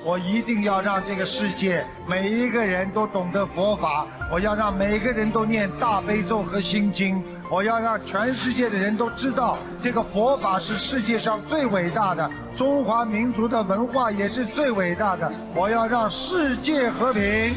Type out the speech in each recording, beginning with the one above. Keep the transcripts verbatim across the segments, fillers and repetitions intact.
我一定要让这个世界每一个人都懂得佛法，我要让每个人都念大悲咒和心经，我要让全世界的人都知道这个佛法是世界上最伟大的，中华民族的文化也是最伟大的，我要让世界和平。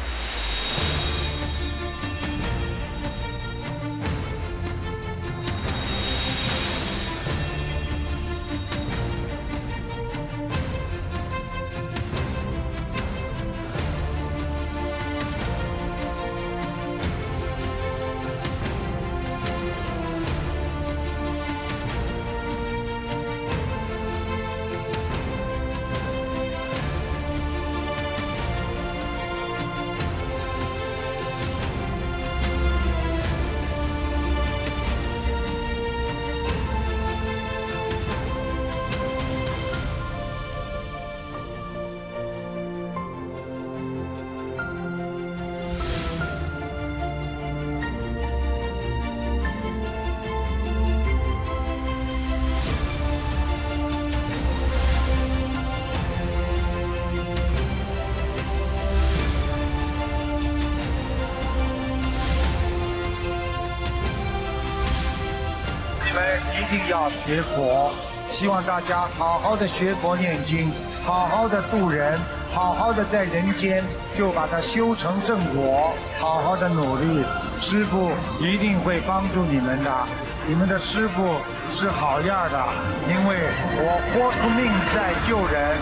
一定要学佛，希望大家好好的学佛念经，好好的度人，好好的在人间就把它修成正果，好好的努力，师父一定会帮助你们的。你们的师父是好样的，因为我豁出命在救人。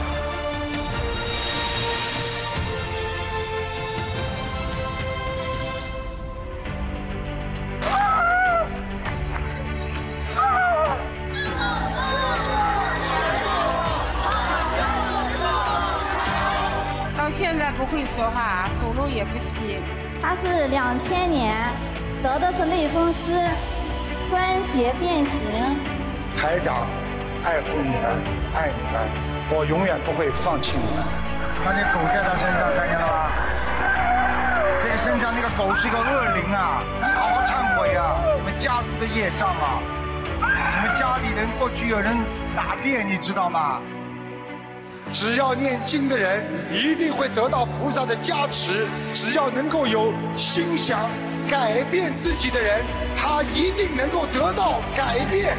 现在不会说话，走路也不行。 他是两千年得的是类风湿关节变形。 台长爱护你们，爱你们，我永远不会放弃你们。看见狗在他身上，看见了吗？这个身上那个狗是一个恶灵啊！你好好忏悔啊！你们家族的业障啊！你们家里人过去有人打猎，你知道吗？只要念经的人一定会得到菩萨的加持，只要能够有心想改变自己的人，他一定能够得到改变。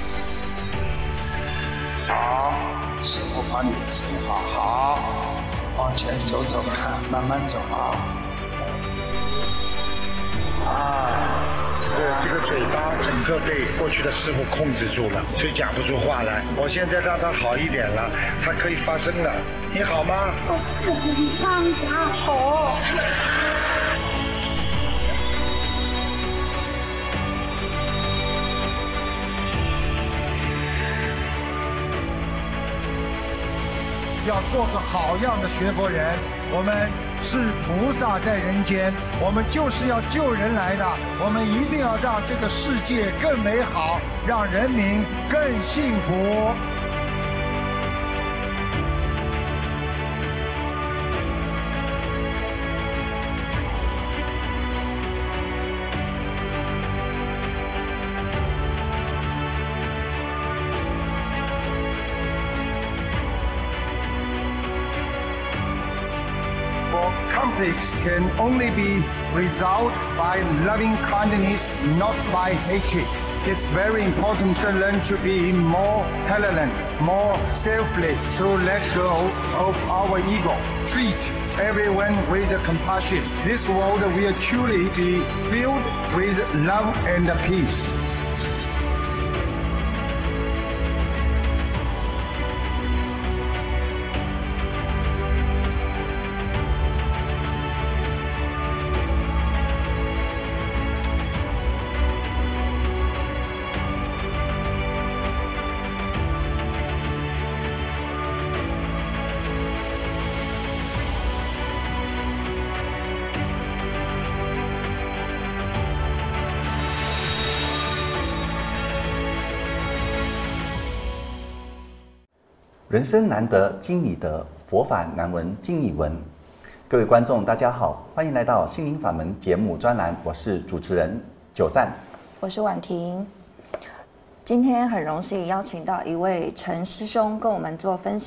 好，师父帮你整好，好，往前走走看，慢慢走啊。啊。这个这个嘴巴整个被过去的师傅控制住了，所以讲不出话来。我现在让他好一点了，他可以发声了。你好吗？ 我不让他好。 要做个好样的学佛人，我们是菩萨在人间，我们就是要救人来的，我们一定要让这个世界更美好，让人民更幸福。Conflicts can only be resolved by loving kindness, not by hatred. It's very important to learn to be more tolerant, more selfless, to let go of our ego. Treat everyone with compassion. This world will truly be filled with love and peace. 人生难得经已得，佛法难闻经已闻。各位观众，大家好，欢迎来到心灵法门节目专栏，我是主持人九善， 我是婉婷。今天很荣幸邀请到一位陈师兄跟我们做分享。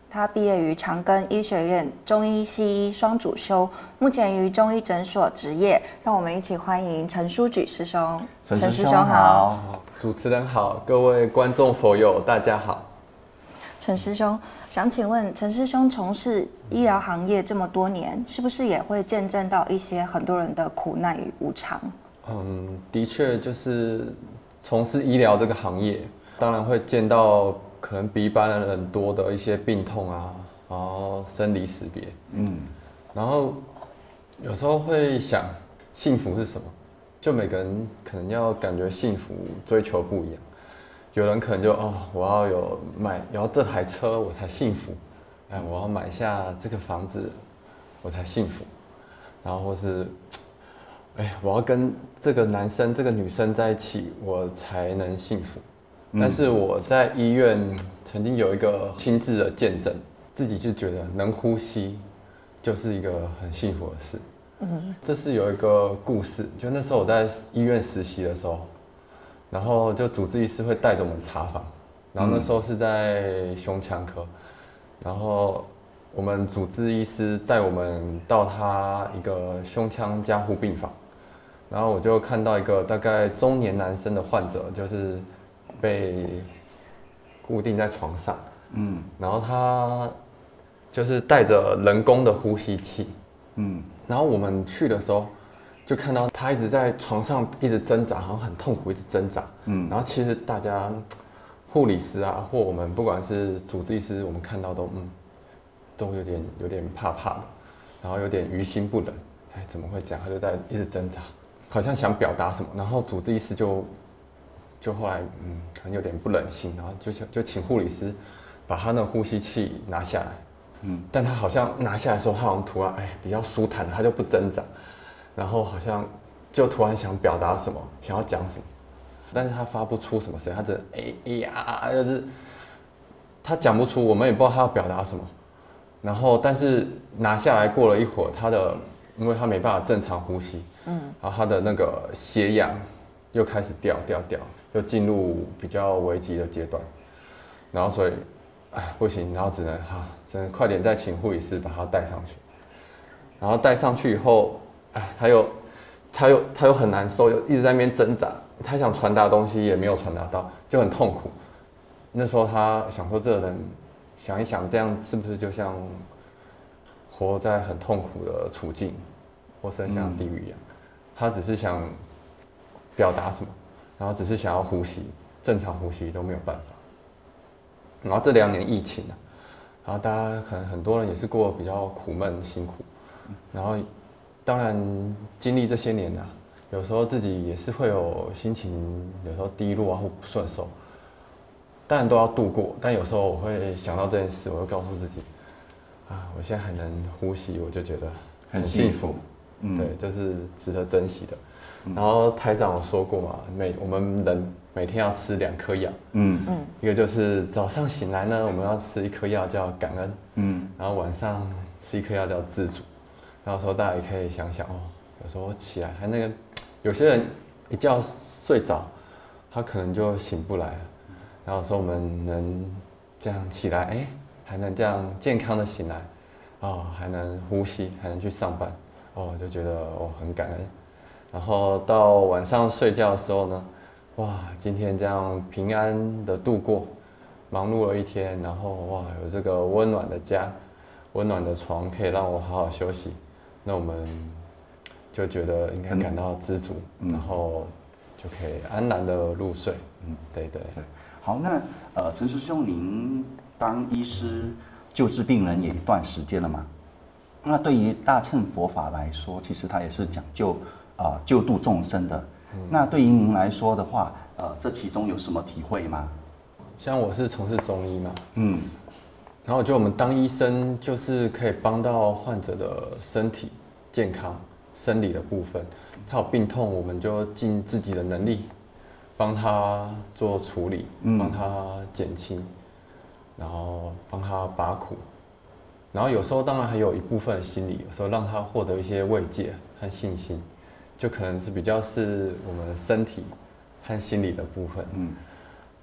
他毕业于长庚医学院中医西医双主修，目前于中医诊所执业。让我们一起欢迎陈书举师兄。 陈师兄好， 主持人好，各位观众佛友大家好。 陈师兄，想请问陈师兄从事医疗行业这么多年，是不是也会见证到一些很多人的苦难与无常？ 嗯，的确就是从事医疗这个行业，当然会见到可能比一般的人多的一些病痛啊，然后生离死别，嗯，然后有时候会想，幸福是什么？就每个人可能要感觉幸福追求不一样，有人可能就哦，我要有买，要这台车我才幸福，哎，我要买下这个房子我才幸福，然后或是，哎，我要跟这个男生这个女生在一起我才能幸福。但是我在医院曾经有一个亲自的见证，自己就觉得能呼吸就是一个很幸福的事。嗯，这是有一个故事，就那时候我在医院实习的时候，然后就主治医师会带着我们查房，然后那时候是在胸腔科，然后我们主治医师带我们到他一个胸腔加护病房，然后我就看到一个大概中年男生的患者，就是被固定在床上，嗯，然后他就是带着人工的呼吸器，嗯，然后我们去的时候就看到他一直在床上一直挣扎，好像很痛苦，一直挣扎，嗯，然后其实大家护理师啊，或我们不管是主治医师，我们看到都嗯都有点有点怕怕的，然后有点于心不忍，哎，怎么会这样？他就在一直挣扎，好像想表达什么，然后主治医师就。就后来，嗯，可能有点不忍心，然后就就请护理师把他那呼吸器拿下来，嗯，但他好像拿下来的时候，他好像突然哎比较舒坦，他就不挣扎，然后好像就突然想表达什么，想要讲什么，但是他发不出什么声音，他只哎哎呀，就是他讲不出，我们也不知道他要表达什么，然后但是拿下来过了一会儿，他的因为他没办法正常呼吸，嗯，然后他的那个血氧又开始掉掉掉。又进入比较危急的阶段，然后所以，哎不行，然后只能哈，只能快点再请护理师把他带上去。然后带上去以后，哎，他又他又他又很难受，又一直在那边挣扎，他想传达的东西也没有传达到，就很痛苦。那时候他想说，这个人想一想，这样是不是就像活在很痛苦的处境，或是像地狱一样？他只是想表达什么？然后只是想要呼吸，正常呼吸都没有办法。然后这两年疫情啊，然后大家可能很多人也是过得比较苦闷辛苦，然后当然经历这些年啊，有时候自己也是会有心情，有时候低落啊或不顺手，当然都要度过。但有时候我会想到这件事，我会告诉自己，啊，我现在还能呼吸，我就觉得很幸福，嗯，对，这是值得珍惜的。然后台长有说过嘛，每我们人每天要吃两颗药，嗯嗯，一个就是早上醒来呢，我们要吃一颗药叫感恩，嗯，然后晚上吃一颗药叫知足。然后说大家也可以想想哦，有时候起来还那个，有些人一觉睡着，他可能就醒不来了。然后说我们能这样起来，哎，还能这样健康的醒来，哦，还能呼吸，还能去上班，哦，就觉得哦很感恩。然后到晚上睡觉的时候呢，哇，今天这样平安的度过，忙碌了一天，然后哇，有这个温暖的家，温暖的床可以让我好好休息，那我们就觉得应该感到知足，嗯、然后就可以安然的入睡。嗯，对对对。 好，那呃，陈师兄，您当医师救治病人也一段时间了嘛？那对于大乘佛法来说，其实它也是讲究。啊、呃，救度众生的，嗯、那对于您来说的话，呃，这其中有什么体会吗？ 像我是从事中医嘛，嗯，然后我觉得我们当医生就是可以帮到患者的身体健康、生理的部分，他有病痛，我们就尽自己的能力帮他做处理，帮他减轻，然后帮他拔苦，然后有时候当然还有一部分的心理，有时候让他获得一些慰藉和信心。就可能是比较是我们身体和心理的部分，嗯，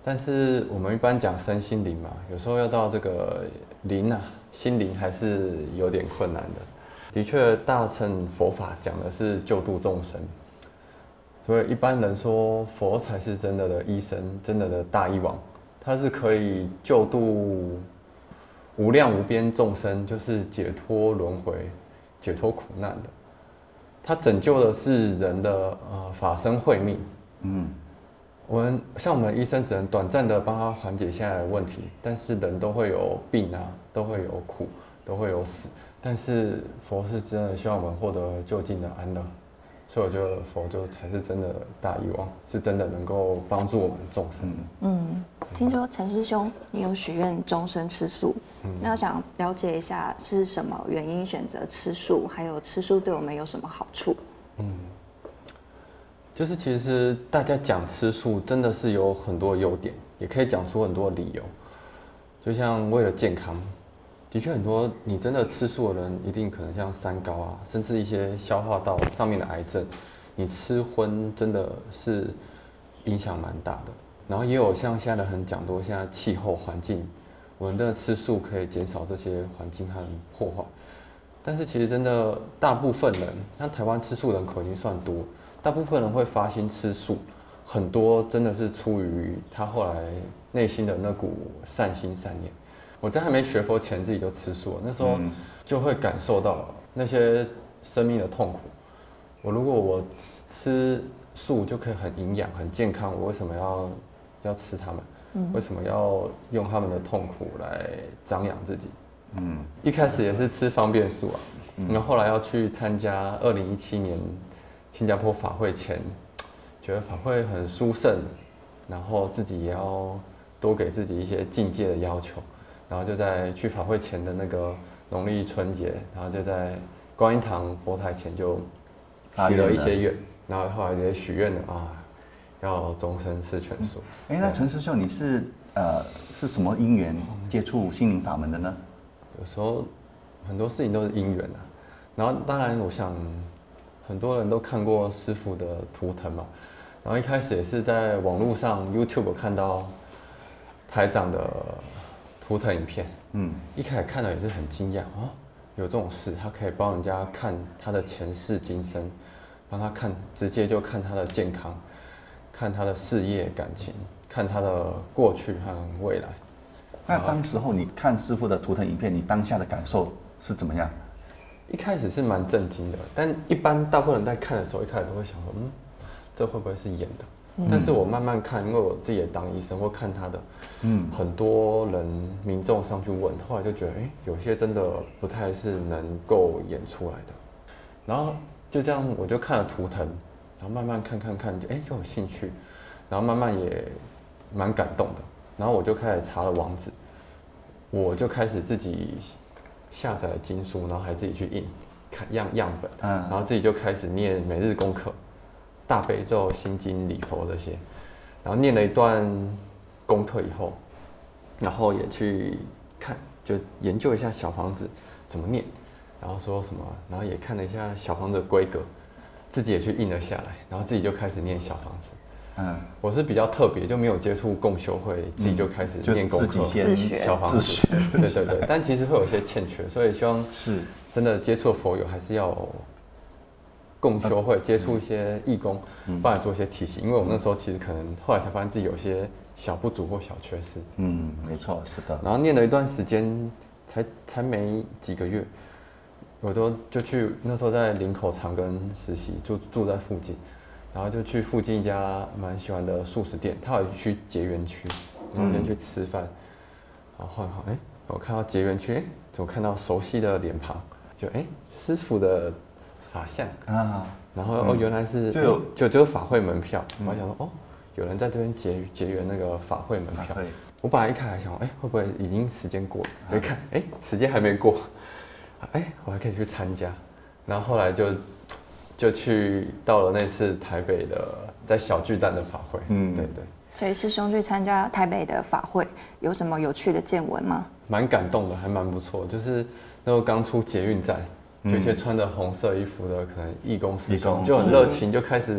但是我们一般讲身心灵嘛，有时候要到这个灵啊，心灵还是有点困难的。的确，大乘佛法讲的是救度众生，所以一般人说佛才是真的的医生，真的的大医王，他是可以救度无量无边众生，就是解脱轮回、解脱苦难的。他拯救的是人的呃法身慧命。嗯，我们像我们医生只能短暂的帮他缓解现在的问题，但是人都会有病啊，都会有苦，都会有死。但是佛是真的希望我们获得究竟的安乐，所以我觉得佛就才是真的大医王，是真的能够帮助我们众生。 嗯，听说陈师兄你有许愿终身吃素，嗯、那想了解一下是什么原因选择吃素，还有吃素对我们有什么好处？ 嗯，就是其实大家讲吃素真的是有很多优点，也可以讲出很多理由，就像为了健康。的确，很多你真的吃素的人，一定可能像三高啊，甚至一些消化道上面的癌症，你吃荤真的是影响蛮大的。然后也有像现在的很讲多，现在气候环境，我们的吃素可以减少这些环境和破坏。但是其实真的大部分人，像台湾吃素人口已经算多，大部分人会发心吃素，很多真的是出于他后来内心的那股善心善念。我在还没学佛前，自己就吃素了，那时候就会感受到那些生命的痛苦。我如果我吃素就可以很营养、很健康，我为什么要要吃它们？嗯、为什么要用他们的痛苦来张扬自己？嗯，一开始也是吃方便素啊，嗯、然后后来要去参加二零一七年新加坡法会前，觉得法会很殊胜，然后自己也要多给自己一些境界的要求。然后就在去法会前的那个农历春节，然后就在观音堂佛台前就许了一些愿，然后后来也许愿了啊，要终身吃全素。 哎、嗯，那陈师兄，你是呃是什么因缘接触心灵法门的呢？ 有时候很多事情都是因缘啊。然后当然，我想很多人都看过师父的图腾嘛，然后一开始也是在网络上 YouTube 看到台长的图腾影片，嗯，一开始看了也是很惊讶哦，有这种事，他可以帮人家看他的前世今生，帮他看，直接就看他的健康，看他的事业感情，看他的过去和未来。 那当时候你看师父的图腾影片，你当下的感受是怎么样？ 一开始是蛮震惊的，但一般大部分人在看的时候，一开始都会想说，嗯，这会不会是演的？嗯、但是我慢慢看，因为我自己也当医生，或看他的，嗯，很多人民众上去问，后来就觉得，哎、欸，有些真的不太是能够演出来的。然后就这样，我就看了图腾，然后慢慢看看看，就哎、欸、就有兴趣，然后慢慢也蛮感动的。然后我就开始查了网址，我就开始自己下载了经书，然后还自己去印看样样本，嗯，然后自己就开始念每日功课。大悲咒、心经、礼佛这些，然后念了一段功课以后，然后也去看，就研究一下小房子怎么念，然后说什么，然后也看了一下小房子的规格，自己也去印了下来，然后自己就开始念小房子。嗯，我是比较特别，就没有接触共修会，自己就开始念功课、 自学、 小房子，对对对，但其实会有一些欠缺，所以希望是真的接触佛友还是要共修会接触一些义工，帮你做一些提醒，因为我们那时候其实可能后来才发现自己有些小不足或小缺失。 嗯，没错，是的。 然后念了一段时间，才才没几个月，我都就去那时候在林口长庚实习，住住在附近，然后就去附近一家蛮喜欢的素食店，他有去结缘区，然后先去吃饭，然后换好，哎，我看到结缘区，哎，怎么看到熟悉的脸庞？就哎，师父的法相啊，然后、嗯、哦，原来是就就就是法会门票，嗯、我还想说哦，有人在这边结结缘那个法会门票。我本来一开始想，哎，会不会已经时间过了？我一看，哎，时间还没过，哎，我还可以去参加。然后后来就就去到了那次台北的在小巨蛋的法会，嗯，对对。 所以师兄去参加台北的法会，有什么有趣的见闻吗？ 蛮感动的，还蛮不错。就是那时候刚出捷运站。有一些穿着红色衣服的可能义工师兄就很热情，就开始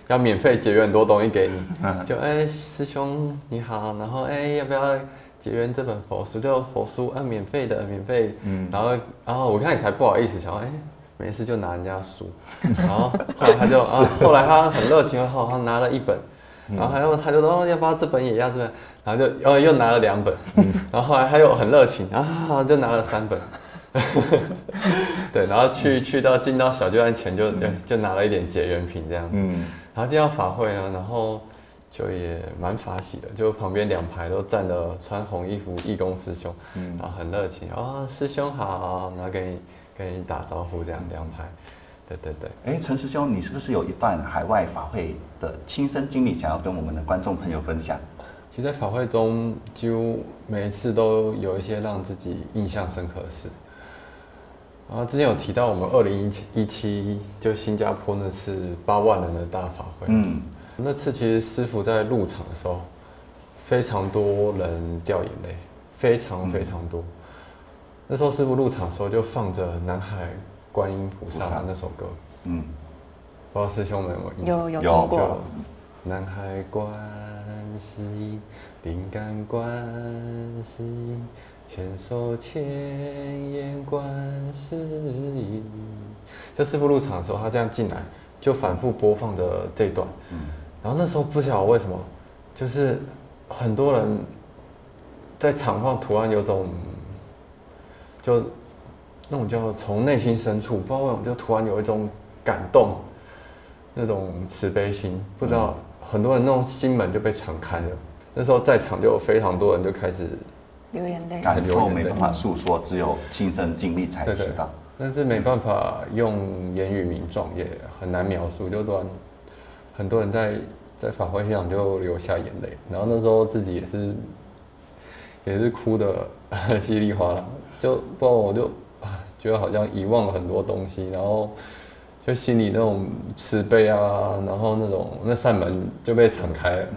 要免费结缘很多东西给你，就哎、欸、师兄你好，然后哎、欸、要不要结缘这本佛书？就佛书啊免费的免费，嗯，然后然后我看你才不好意思，想哎、欸、没事就拿人家书，然后后来他就啊后来他很热情，后他拿了一本，然后他又他就说、哦、要不要这本也要这本，然后就哦又拿了两本，然后后来他又很热情啊就拿了三本。对，然后去去到进到小巨蛋前就、嗯、就拿了一点结缘品这样子，嗯、然后进到法会呢，然后就也蛮法喜的，就旁边两排都站了穿红衣服义工师兄，嗯、然后很热情哦，师兄好，然后跟你跟你打招呼这样两排，对对对。 哎，陈师兄，你是不是有一段海外法会的亲身经历想要跟我们的观众朋友分享？ 其实，在法会中，几乎每一次都有一些让自己印象深刻的事。然后之前有提到我们二零一七就新加坡那次八万人的大法会，嗯，那次其实师父在入场的时候，非常多人掉眼泪，非常非常多。嗯、那时候师父入场的时候就放着南海观音菩萨的那首歌，嗯，不知道师兄们有没有印象？ 有有听过。 南海观世音，灵感观世音。千手千眼观世音，就师父入场的时候，他这样进来，就反复播放着这一段。嗯、然后那时候不晓得为什么，就是很多人在场上突然有种，就那种叫从内心深处，不知道为什么就突然有一种感动，那种慈悲心，不知道、嗯、很多人那种心门就被敞开了。那时候在场就有非常多人就开始。 流眼泪， 感受没办法诉说，只有亲身经历才知道。对对， 但是没办法用言语名状，也很难描述。就突然很多人在在法会现场就流下眼泪，然后那时候自己也是也是哭的稀里哗啦，就不然我就啊觉得好像遗忘了很多东西，然后就心里那种慈悲啊，然后那种那扇门就被敞开了，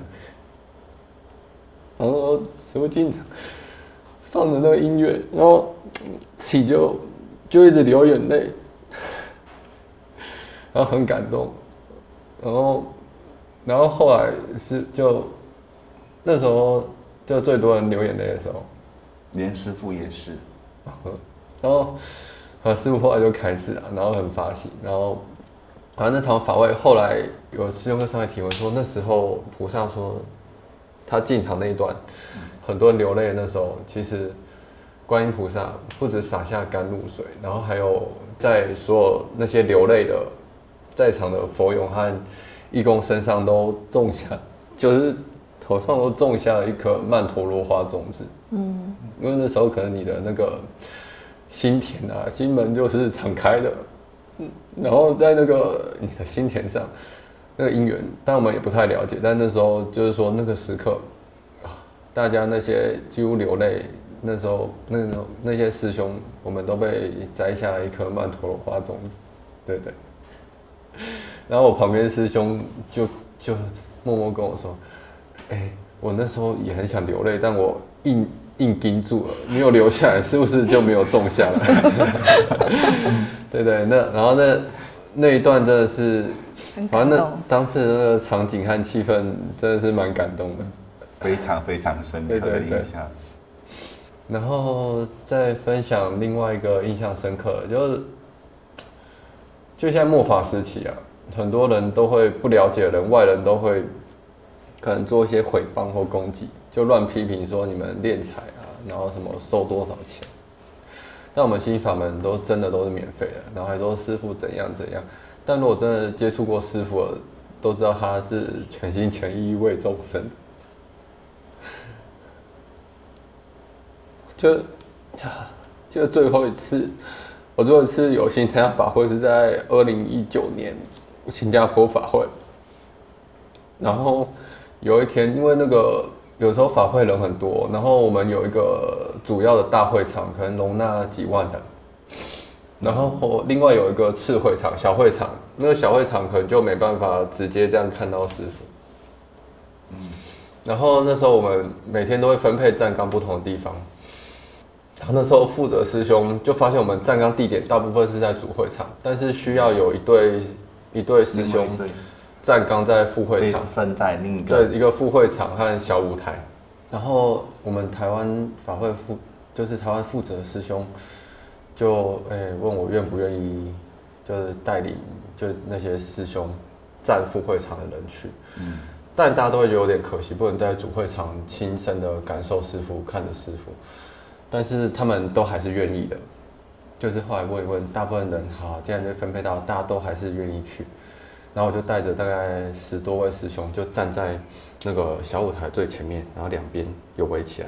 然后师父进场。放着那个音乐，然后起就就一直流眼泪，然后很感动，然后然后后来是就那时候就最多人流眼泪的时候， 连师父也是， 然后啊师父后来就开始了，然后很发喜，然后反正那场法会后来有师兄跟上来提问说，那时候菩萨说他进场那一段。很多人流泪，那时候其实观音菩萨不止洒下甘露水，然后还有在所有那些流泪的在场的佛友和义工身上都种下，就是头上都种下了一颗曼陀罗花种子。嗯，因为那时候可能你的那个心田啊，心门就是敞开的，嗯，然后在那个你的心田上那个因缘，但我们也不太了解，但那时候就是说那个时刻。大家那些几乎流泪，那时候那种那些师兄，我们都被摘下了一颗曼陀罗花种子，对对。然后我旁边师兄就就默默跟我说：“哎、欸，我那时候也很想流泪，但我硬硬盯住了，没有流下来，是不是就没有种下来？”对对，那然后那那一段真的是，反正那当时那个场景和气氛真的是蛮感动的。 非常非常深刻的印象。对对对， 然后再分享另外一个印象深刻的，就是就像末法时期啊，很多人都会不了解的人，外人都会可能做一些毁谤或攻击，就乱批评说你们敛财啊，然后什么收多少钱。但我们心法门都真的都是免费的，然后还说师父怎样怎样。但如果真的接触过师父了，都知道他是全心全意为众生的。就，就最后一次，我最后一次有幸参加法会是在二零一九年新加坡法会。然后有一天，因为那个有时候法会人很多，然后我们有一个主要的大会场，可能容纳几万人。然后另外有一个次会场、小会场，那个小会场可能就没办法直接这样看到师父。嗯。然后那时候我们每天都会分配站岗不同的地方。然后那时候负责师兄就发现我们站岗地点大部分是在主会场，但是需要有一对一对师兄站岗在副会场， 分在另一个对一个副会场和小舞台。然后我们台湾法会负就是台湾负责的师兄就诶、欸、问我愿不愿意，就是带领就那些师兄站副会场的人去。嗯，但大家都会觉得有点可惜，不能在主会场亲身的感受师父，看着师父。但是他们都还是愿意的。就是后来问一问，大部分人好，既然被分配到，大家都还是愿意去。然后我就带着大概十多位师兄，就站在那个小舞台最前面，然后两边有围起来。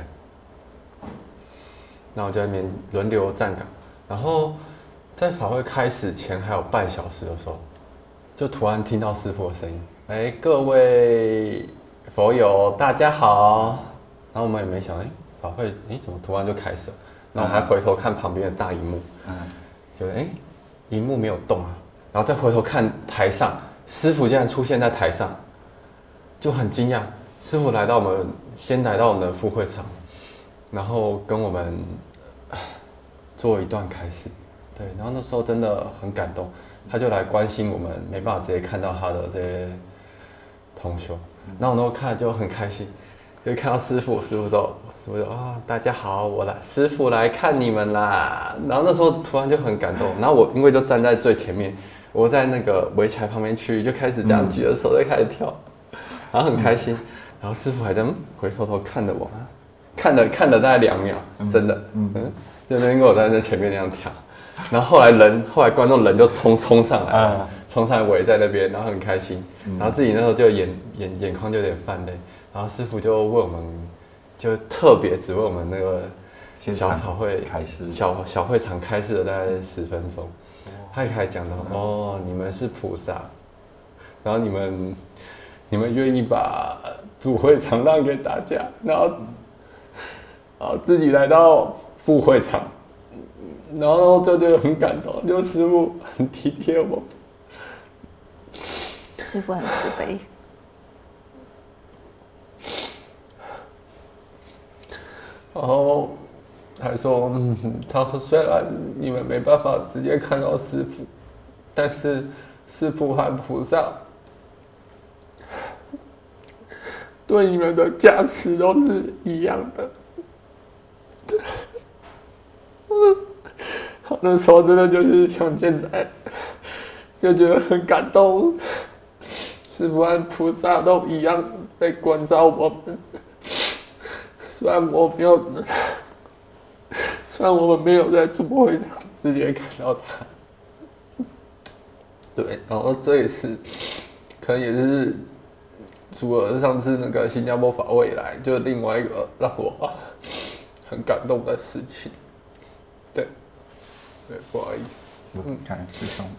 然后就在那边轮流站岗。然后在法会开始前还有半小时的时候，就突然听到师父的声音：“哎，各位佛友，大家好。”然后我们也没想，哎，法会，哎，怎么突然就开始了？然后还回头看旁边的大荧幕，嗯，就哎，荧幕没有动啊，然后再回头看台上，师父竟然出现在台上，就很惊讶。师父来到我们，先来到我们的副会场，然后跟我们做一段开始，对，然后那时候真的很感动，他就来关心我们，没办法直接看到他的这些同修，然后我那时候看就很开心，就看到师父，师父说。我说啊，大家好，我来，师父来看你们啦。然后那时候突然就很感动，然后我因为就站在最前面，我在那个围墙旁边区域就开始这样举着手，就开始跳，然后很开心。然后师父还在回头头看着我，看了看了大概两秒，真的，嗯，就那边跟我在那前面那样跳。然后后来人，后来观众人就冲冲上来，冲上来围在那边，然后很开心。然后自己那时候就眼眼眼眶就有点泛泪。然后师父就问我们。就特别只为我们那个小法会开始， 小小会场开始了大概十分钟，他也开始讲到哦，你们是菩萨，然后你们你们愿意把主会场让给大家，然后然后自己来到副会场，然后就觉得很感动，就师父很体贴我， 师父很慈悲。 然后还说，嗯，他说虽然你们没办法直接看到师父，但是师父和菩萨对你们的加持都是一样的。那时候真的就是像现在，就觉得很感动，师父和菩萨都一样在关照我们。虽然我没有，虽然我们没有在主会场直接看到他，对，然后这也是，可能也是，除了上次那个新加坡法会以来，就另外一个让我很感动的事情，对，对，不好意思， 嗯，感恩师兄。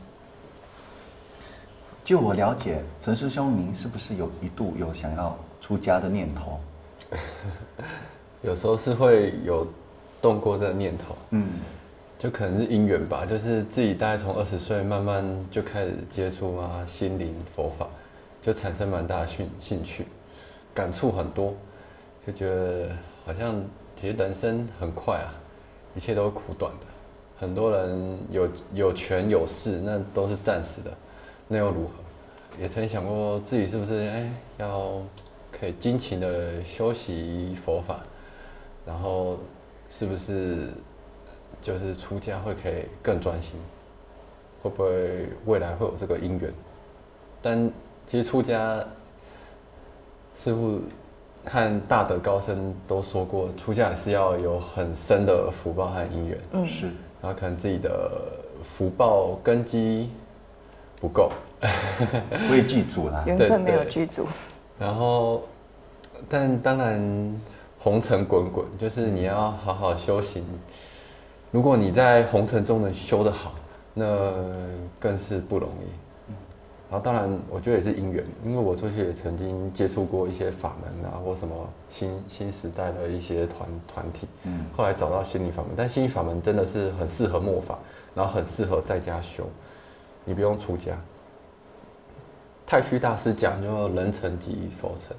就我了解，陈师兄，您是不是有一度有想要出家的念头？ 有时候是会有动过这个念头，嗯，就可能是因缘吧，就是自己大概从二十岁慢慢就开始接触啊心灵佛法，就产生蛮大的兴兴趣，感触很多，就觉得好像其实人生很快啊，一切都是苦短的，很多人有有权有势，那都是暂时的，那又如何？也曾想过自己是不是哎要可以精勤的修习佛法，然后是不是就是出家会可以更专心？会不会未来会有这个因缘？但其实出家，师父和大德高僧都说过，出家也是要有很深的福报和因缘。 嗯， 是。 然后可能自己的福报根基不够， 未具足啦， 缘分没有具足。 然后，但当然，红尘滚滚，就是你要好好修行。如果你在红尘中能修得好，那更是不容易。然后当然，我觉得也是因缘，因为我过去也曾经接触过一些法门啊，或什么新新时代的一些团团体，嗯，后来找到心理法门，但心理法门真的是很适合末法，然后很适合在家修，你不用出家。太虚大师讲就人成即佛成，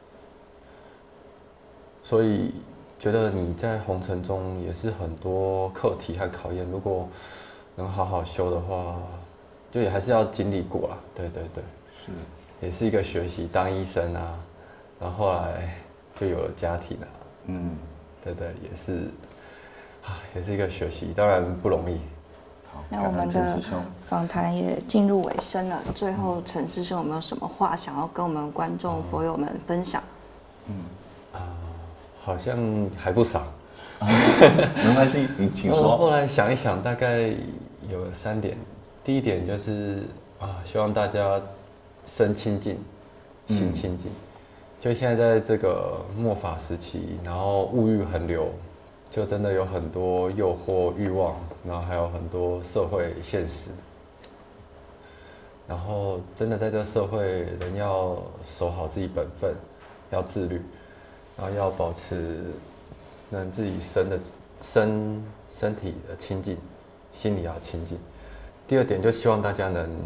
所以觉得你在红尘中也是很多课题和考验，如果能好好修的话，就也还是要经历过啦。对对对， 是。 也是一个学习当医生啊，然后后来就有了家庭啊，嗯，对对，也是啊，也是一个学习，当然不容易。 那我们的访谈也进入尾声了，最后陈师兄有没有什么话想要跟我们观众佛友们分享？ 嗯啊、呃，好像还不少。 没关系，你请说。 后来想一想，大概有三点。第一点就是啊，希望大家身清净，心清净。嗯、就现在在这个末法时期，然后物欲横流，就真的有很多诱惑、欲望，然后还有很多社会现实。然后真的在这个社会，人要守好自己本分，要自律，然后要保持能自己身的身身体的清净，心里要清净。第二点，就希望大家能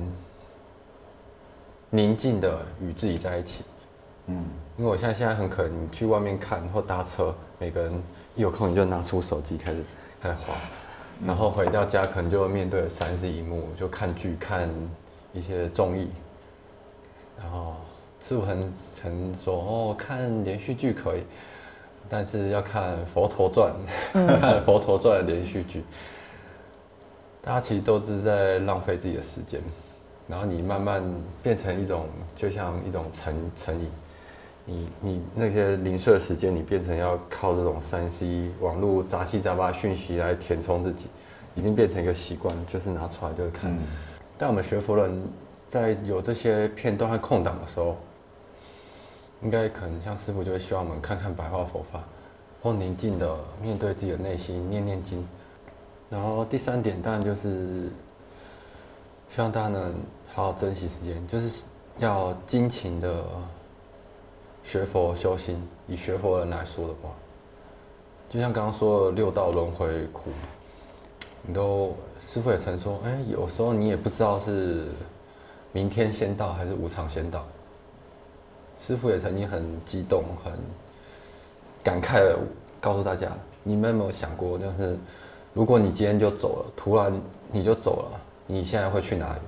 宁静的与自己在一起。嗯，因为我现在现在很可能，你去外面看或搭车，每个人一有空你就拿出手机开始开始滑，然后回到家可能就面对三 C 荧幕，就看剧看一些综艺。然后师父很曾说哦，看连续剧可以，但是要看《佛陀传》，看《佛陀传》的连续剧。大家其实都是在浪费自己的时间，然后你慢慢变成一种，就像一种成成瘾，你你那些零碎的时间，你变成要靠这种三 C 网络杂七杂八讯息来填充自己，已经变成一个习惯，就是拿出来就是看。嗯、但我们学佛人在有这些片段和空档的时候，应该可能像师父就会希望我们看看白话佛法，或宁静的面对自己的内心，念念经。然后第三点当然就是希望大家能好好珍惜时间，就是要精勤的学佛修心。以学佛人来说的话，就像刚刚说的六道轮回苦，你都师父也曾说，哎，有时候你也不知道是明天先到还是无常先到。师父也曾经很激动、很感慨的告诉大家，你们有没有想过，就是如果你今天就走了，突然你就走了，你现在会去哪里？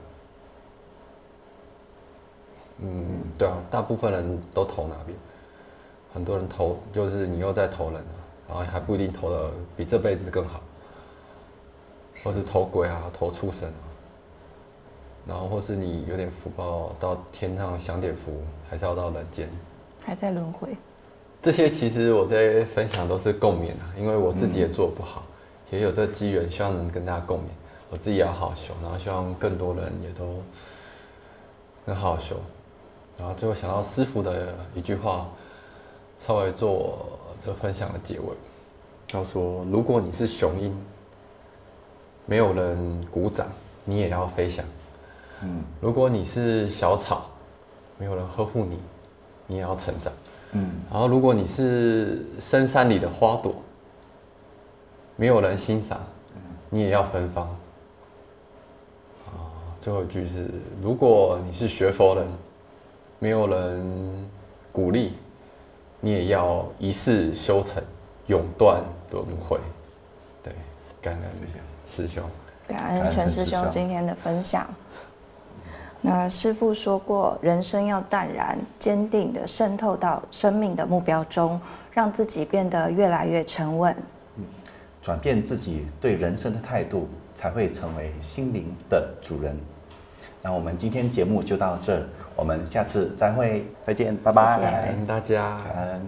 嗯，对啊，大部分人都投哪边？很多人投就是你又在投人了，然后还不一定投的比这辈子更好，或是投鬼啊，投畜生啊，然后或是你有点福报到天上享点福，还是要到人间， 还在轮回。 这些其实我在分享都是共勉啊，因为我自己也做不好。嗯，也有这机缘，希望能跟大家共勉。我自己也要好好修，然后希望更多人也都能好好修。然后最后想到师父的一句话，稍微做这个分享的结尾。他说：“如果你是雄鹰，没有人鼓掌，你也要飞翔；嗯，如果你是小草，没有人呵护你，你也要成长。嗯，然后如果你是深山里的花朵，没有人欣赏，你也要芬芳。啊，最后一句是：如果你是学佛人，没有人鼓励，你也要一世修成，永断轮回。对，感恩师兄， 感恩陈师兄今天的分享。那师父说过，人生要淡然、坚定地渗透到生命的目标中，让自己变得越来越沉稳。 转变自己对人生的态度，才会成为心灵的主人。那我们今天节目就到这，我们下次再会，再见，拜拜。 感恩大家。 感恩。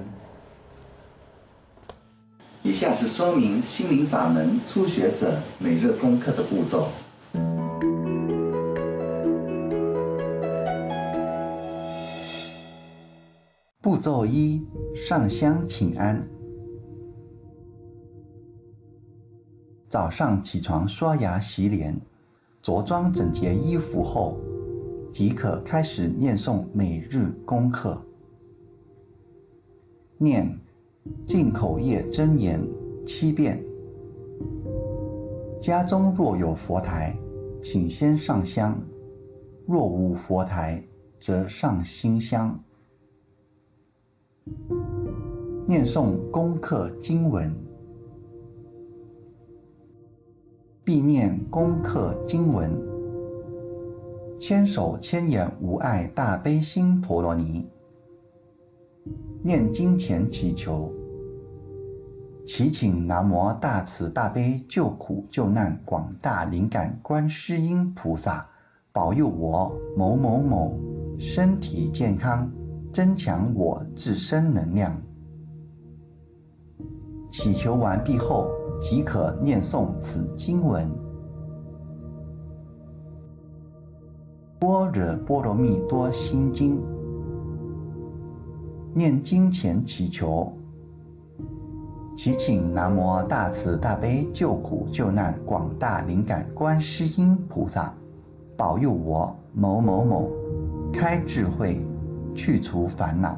以下是说明心灵法门初学者每日功课的步骤。步骤一：上香请安。早上起床刷牙洗脸，着装整洁衣服后，即可开始念诵每日功课。念净口业真言七遍。家中若有佛台，请先上香；若无佛台，则上新香。念诵功课经文，必念功课经文， 千手千眼无碍大悲心陀罗尼。念经前祈求，祈请南无大慈大悲救苦救难广大灵感观世音菩萨保佑我某某某身体健康，增强我自身能量。祈求完毕后，即可念诵此经文：般若波罗蜜多心经。念经前祈求，祈请南无大慈大悲救苦救难广大灵感观世音菩萨保佑我某某某开智慧，去除烦恼。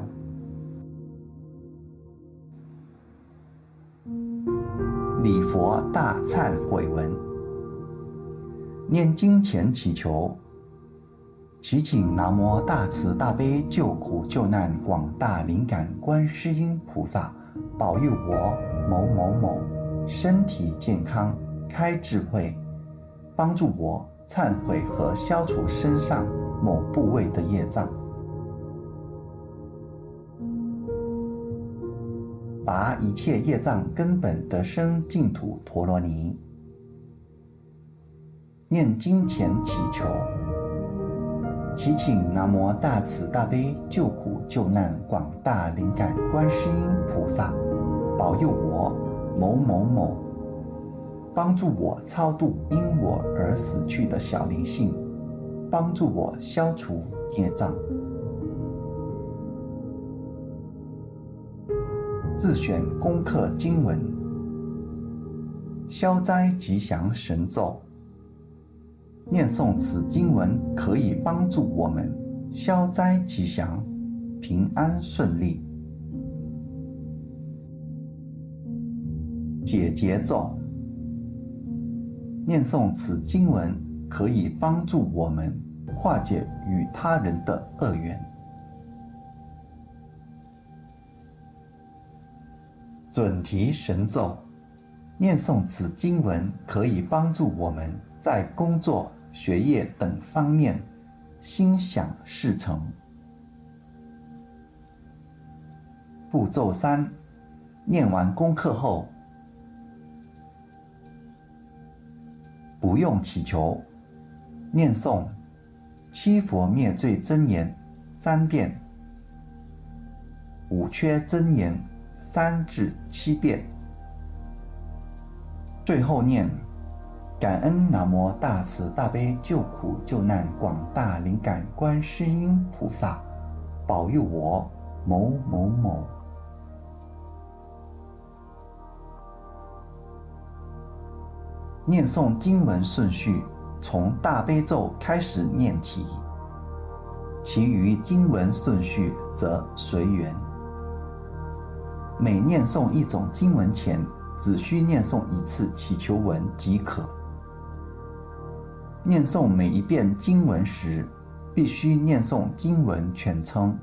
礼佛大忏悔文。念经前祈求，祈请南无大慈大悲救苦救难广大灵感观世音菩萨保佑我某某某身体健康，开智慧，帮助我忏悔和消除身上某部位的业障。拔一切业障根本得生净土陀罗尼。念经前祈求，祈请南无大慈大悲救苦救难广大灵感观世音菩萨保佑我某某某，帮助我超度因我而死去的小灵性，帮助我消除业障。自选功课经文：消灾吉祥神咒。念诵此经文可以帮助我们消灾吉祥、平安顺利。解结咒。念诵此经文可以帮助我们化解与他人的恶缘。准提神咒。念诵此经文可以帮助我们在工作、学业等方面心想事成。步骤三：念完功课后，不用祈求，念诵七佛灭罪真言三遍，五缺真言三至七遍，最后念感恩南无大慈大悲救苦救难广大灵感观世音菩萨保佑我某某某。念诵经文顺序从大悲咒开始念起，其余经文顺序则随缘。每念诵一种经文前，只需念诵一次祈求文即可。念诵每一遍经文时，必须念诵经文全称。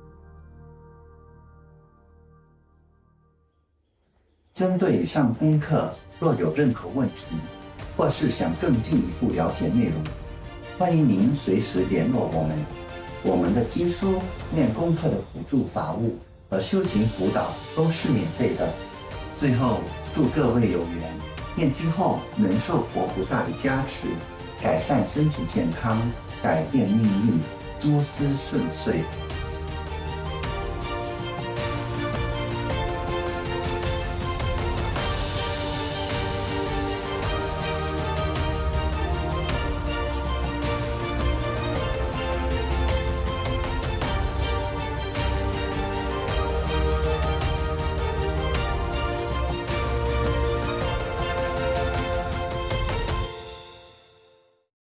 针对以上功课，若有任何问题，或是想更进一步了解内容，欢迎您随时联络我们。我们的经书、念功课的辅助法务和修行辅导都是免费的。最后，祝各位有缘，念经后能受佛菩萨的加持，改善身体健康，改变命运，诸事顺遂。